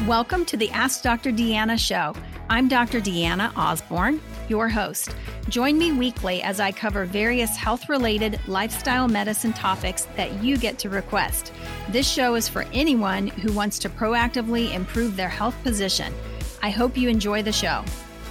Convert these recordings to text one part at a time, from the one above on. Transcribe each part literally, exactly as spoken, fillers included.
Welcome to the Ask Doctor Deanna show. I'm Doctor Deanna Osborne, your host. Join me weekly as I cover various health-related lifestyle medicine topics that you get to request. This show is for anyone who wants to proactively improve their health position. I hope you enjoy the show.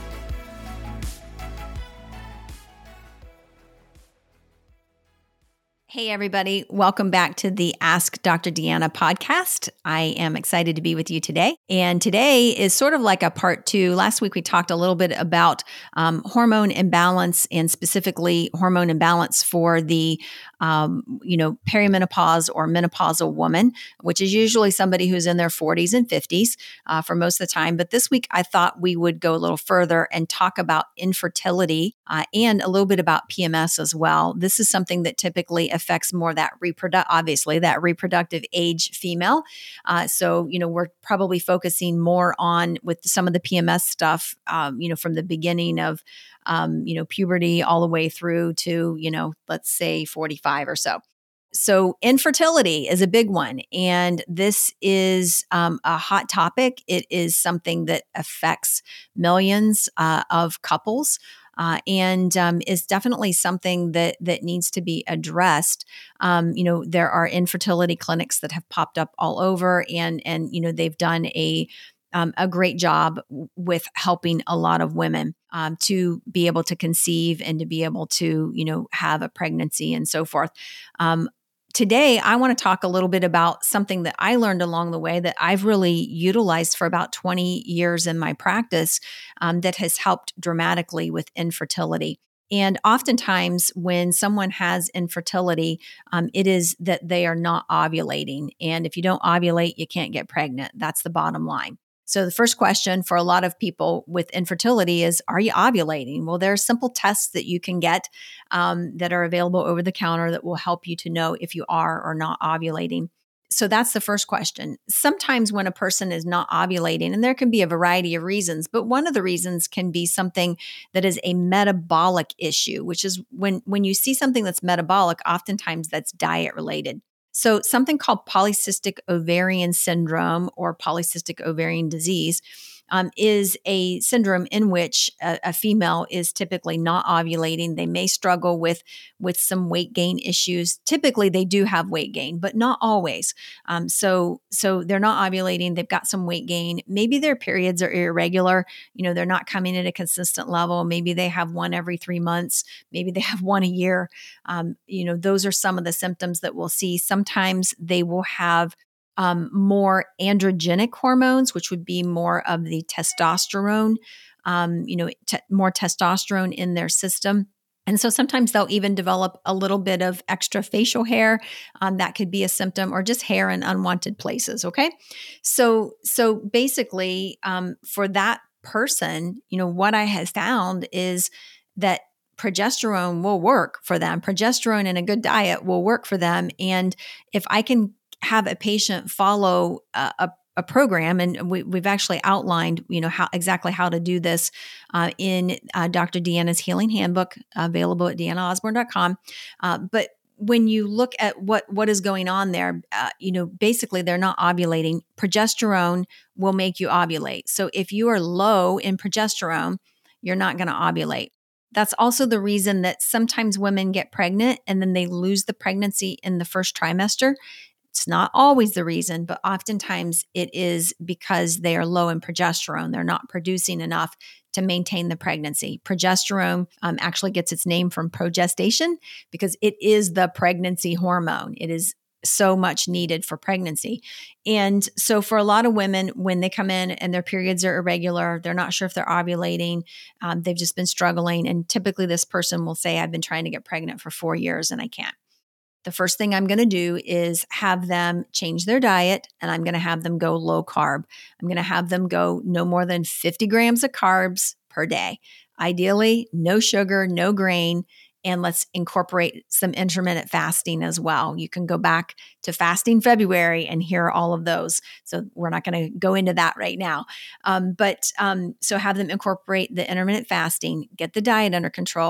Hey, everybody. Welcome back to the Ask Doctor Deanna podcast. I am excited to be with you today. And today is sort of like a part two. Last week, we talked a little bit about um, hormone imbalance and specifically hormone imbalance for the, um, you know, perimenopause or menopausal woman, which is usually somebody who's in their forties and fifties uh, for most of the time. But this week, I thought we would go a little further and talk about infertility uh, and a little bit about P M S as well. This is something that typically affects more that reproduct, obviously that reproductive age female. Uh, so, you know, we're probably focusing more on with some of the P M S stuff, um, you know, from the beginning of, um, you know, puberty all the way through to, you know, let's say forty-five or so. So infertility is a big one. And this is um, a hot topic. It is something that affects millions uh, of couples. Uh, and um, is definitely something that that needs to be addressed. Um, you know, there are infertility clinics that have popped up all over, and and you know they've done a um, a great job w- with helping a lot of women um, to be able to conceive and to be able to you know have a pregnancy and so forth. Um, Today, I want to talk a little bit about something that I learned along the way that I've really utilized for about twenty years in my practice um, that has helped dramatically with infertility. And oftentimes, when someone has infertility, um, it is that they are not ovulating. And if you don't ovulate, you can't get pregnant. That's the bottom line. So the first question for a lot of people with infertility is, are you ovulating? Well, there are simple tests that you can get um, that are available over the counter that will help you to know if you are or not ovulating. So that's the first question. Sometimes when a person is not ovulating, and there can be a variety of reasons, but one of the reasons can be something that is a metabolic issue, which is when, when you see something that's metabolic, oftentimes that's diet related. So something called polycystic ovarian syndrome or polycystic ovarian disease um, is a syndrome in which a, a female is typically not ovulating. They may struggle with, with some weight gain issues. Typically, they do have weight gain, but not always. Um, so, so they're not ovulating. They've got some weight gain. Maybe their periods are irregular. You know, they're not coming at a consistent level. Maybe they have one every three months. Maybe they have one a year. Um, you know, those are some of the symptoms that we'll see. Sometimes they will have um, more androgenic hormones, which would be more of the testosterone, um, you know, te- more testosterone in their system. And so sometimes they'll even develop a little bit of extra facial hair. Um, that could be a symptom, or just hair in unwanted places. Okay. So, so basically, um, for that person, you know, what I have found is that progesterone will work for them. Progesterone and a good diet will work for them. And if I can have a patient follow a, a a program, and we, we've actually outlined, you know, how exactly how to do this uh, in uh, Doctor Deanna's Healing Handbook, available at deanna osborne dot com. Uh, but when you look at what what is going on there, uh, you know, basically they're not ovulating. Progesterone will make you ovulate. So if you are low in progesterone, you're not going to ovulate. That's also the reason that sometimes women get pregnant and then they lose the pregnancy in the first trimester. It's not always the reason, but oftentimes it is because they are low in progesterone. They're not producing enough to maintain the pregnancy. Progesterone um, actually gets its name from progestation because it is the pregnancy hormone. It is so much needed for pregnancy. And so for a lot of women, when they come in and their periods are irregular, they're not sure if they're ovulating, um, they've just been struggling. And typically this person will say, I've been trying to get pregnant for four years and I can't. The first thing I'm going to do is have them change their diet, and I'm going to have them go low carb. I'm going to have them go no more than fifty grams of carbs per day. Ideally, no sugar, no grain, and let's incorporate some intermittent fasting as well. You can go back to Fasting February and hear all of those. So we're not going to go into that right now. Um, but um, so have them incorporate the intermittent fasting, get the diet under control.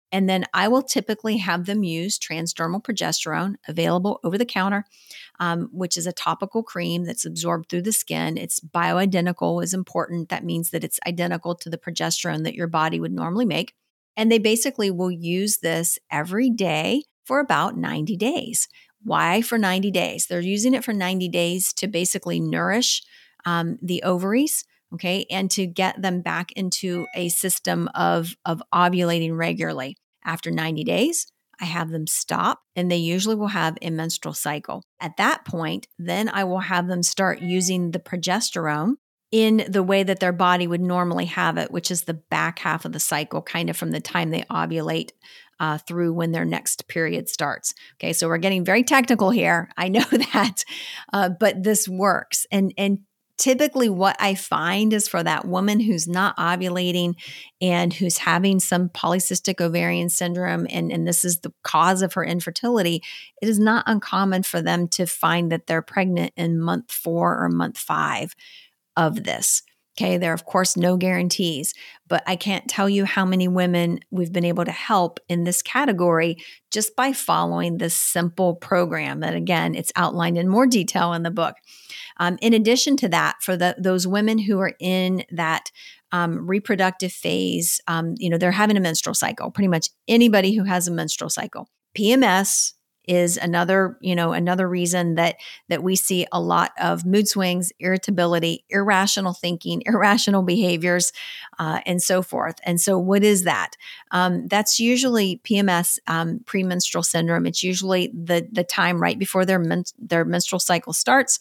And then I will typically have them use transdermal progesterone, available over the counter, um, which is a topical cream that's absorbed through the skin. It's bioidentical is important. That means that it's identical to the progesterone that your body would normally make. And they basically will use this every day for about ninety days. Why for ninety days? They're using it for ninety days to basically nourish um, the ovaries, okay, and to get them back into a system of, of ovulating regularly. After ninety days, I have them stop, and they usually will have a menstrual cycle. At that point, then I will have them start using the progesterone in the way that their body would normally have it, which is the back half of the cycle, kind of from the time they ovulate uh, through when their next period starts. Okay, so we're getting very technical here. I know that, uh, but this works. And and typically what I find is for that woman who's not ovulating and who's having some polycystic ovarian syndrome, and, and this is the cause of her infertility, it is not uncommon for them to find that they're pregnant in month four or month five of this. Okay, there are, of course, no guarantees, but I can't tell you how many women we've been able to help in this category just by following this simple program that, again, it's outlined in more detail in the book. Um, in addition to that, for the, those women who are in that um, reproductive phase, um, you know, they're having a menstrual cycle, pretty much anybody who has a menstrual cycle. P M S is another, you know, another reason that that we see a lot of mood swings, irritability, irrational thinking, irrational behaviors, uh, and so forth. And so, what is that? Um, that's usually P M S, um, premenstrual syndrome. It's usually the the time right before their men- their menstrual cycle starts.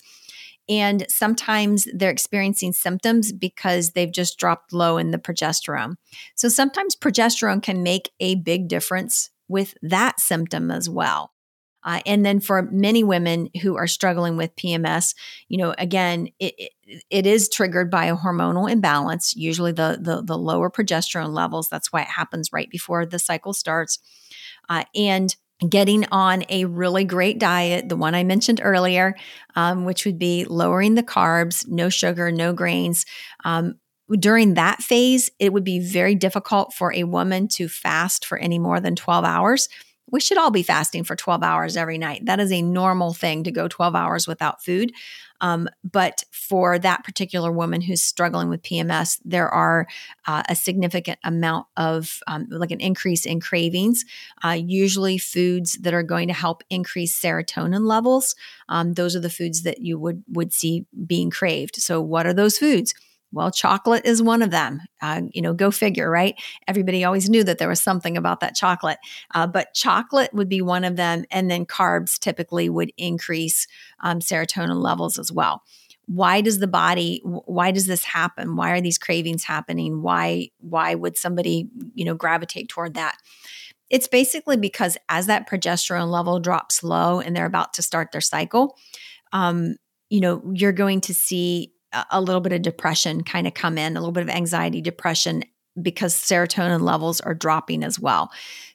And sometimes they're experiencing symptoms because they've just dropped low in the progesterone. So sometimes progesterone can make a big difference with that symptom as well. Uh, and then for many women who are struggling with P M S, you know, again, it, it, it is triggered by a hormonal imbalance, usually the, the, the lower progesterone levels. That's why it happens right before the cycle starts. Uh, and getting on a really great diet, the one I mentioned earlier, um, which would be lowering the carbs, no sugar, no grains. Um, during that phase, it would be very difficult for a woman to fast for any more than twelve hours. We should all be fasting for twelve hours every night. That is a normal thing to go twelve hours without food. Um, but for that particular woman who's struggling with P M S, there are uh, a significant amount of um, like an increase in cravings, uh, usually foods that are going to help increase serotonin levels. Um, those are the foods that you would, would see being craved. So what are those foods? Well, chocolate is one of them. Uh, you know, go figure, right? Everybody always knew that there was something about that chocolate, uh, but chocolate would be one of them. And then carbs typically would increase um, serotonin levels as well. Why does the body, why does this happen? Why are these cravings happening? Why, why would somebody, you know, gravitate toward that? It's basically because as that progesterone level drops low and they're about to start their cycle, um, you know, you're going to see a little bit of depression kind of come in, a little bit of anxiety, depression, because serotonin levels are dropping as well.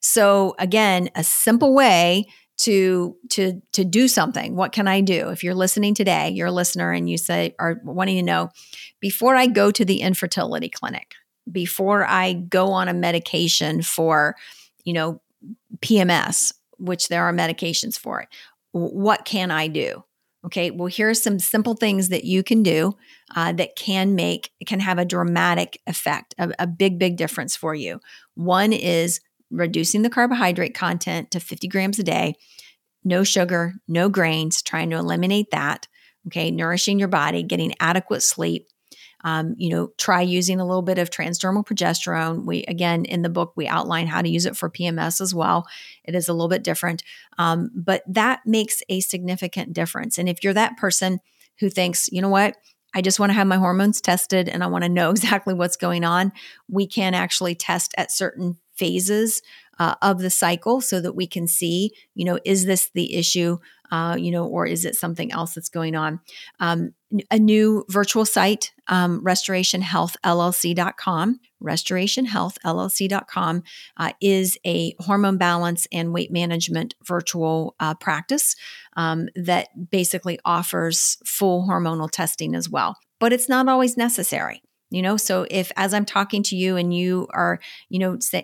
So again, a simple way to to to do something. What can I do? If you're listening today, you're a listener and you say are wanting to know, before I go to the infertility clinic, before I go on a medication for, you know, P M S, which there are medications for it, what can I do? Okay, well, here are some simple things that you can do uh, that can make, can have a dramatic effect, a, a big, big difference for you. One is reducing the carbohydrate content to fifty grams a day, no sugar, no grains, trying to eliminate that. Okay, nourishing your body, getting adequate sleep. Um, you know, try using a little bit of transdermal progesterone. We, again, in the book, we outline how to use it for P M S as well. It is a little bit different, um, but that makes a significant difference. And if you're that person who thinks, you know what, I just want to have my hormones tested and I want to know exactly what's going on, we can actually test at certain phases uh, of the cycle so that we can see, you know, is this the issue, uh, you know, or is it something else that's going on? Um, a new virtual site, um, restoration health L L C dot com, restoration health L L C dot com uh, is a hormone balance and weight management virtual uh, practice um, that basically offers full hormonal testing as well. But it's not always necessary. You know, so if as I'm talking to you and you are, you know, say,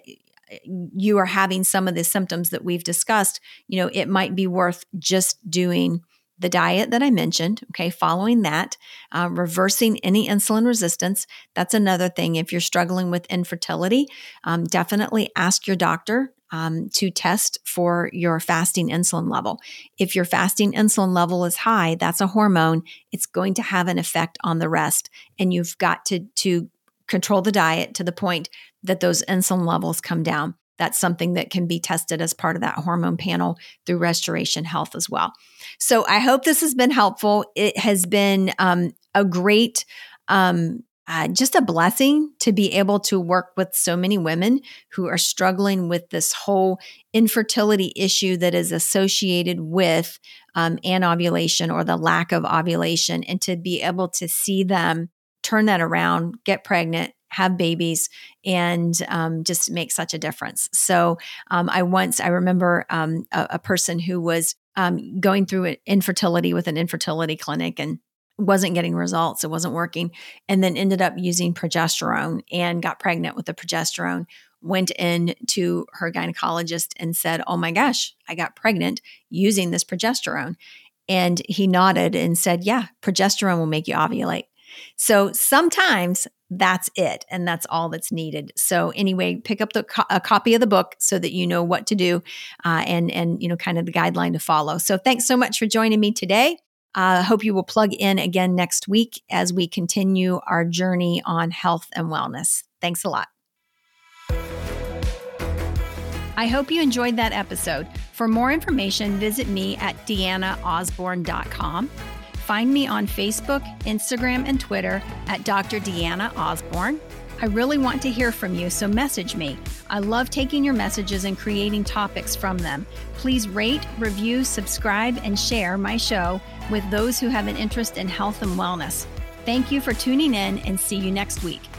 you are having some of the symptoms that we've discussed, you know, it might be worth just doing the diet that I mentioned, okay, following that, uh, reversing any insulin resistance. That's another thing. If you're struggling with infertility, um, definitely ask your doctor um, to test for your fasting insulin level. If your fasting insulin level is high, that's a hormone. It's going to have an effect on the rest. And you've got to, to control the diet to the point that those insulin levels come down. That's something that can be tested as part of that hormone panel through Restoration Health as well. So I hope this has been helpful. It has been um, a great, um, uh, just a blessing to be able to work with so many women who are struggling with this whole infertility issue that is associated with um, anovulation or the lack of ovulation, and to be able to see them turn that around, get pregnant, have babies, and um, just make such a difference. So um, I once, I remember um, a, a person who was um, going through infertility with an infertility clinic and wasn't getting results. It wasn't working. And then ended up using progesterone and got pregnant with the progesterone, went in to her gynecologist and said, oh my gosh, I got pregnant using this progesterone. And he nodded and said, yeah, progesterone will make you ovulate. So sometimes that's it, and that's all that's needed. So anyway, pick up the co- a copy of the book so that you know what to do uh, and and you know kind of the guideline to follow. So thanks so much for joining me today. I uh, hope you will plug in again next week as we continue our journey on health and wellness. Thanks a lot. I hope you enjoyed that episode. For more information, visit me at deanna osborne dot com. Find me on Facebook, Instagram, and Twitter at Doctor Deanna Osborne. I really want to hear from you, so message me. I love taking your messages and creating topics from them. Please rate, review, subscribe, and share my show with those who have an interest in health and wellness. Thank you for tuning in, and see you next week.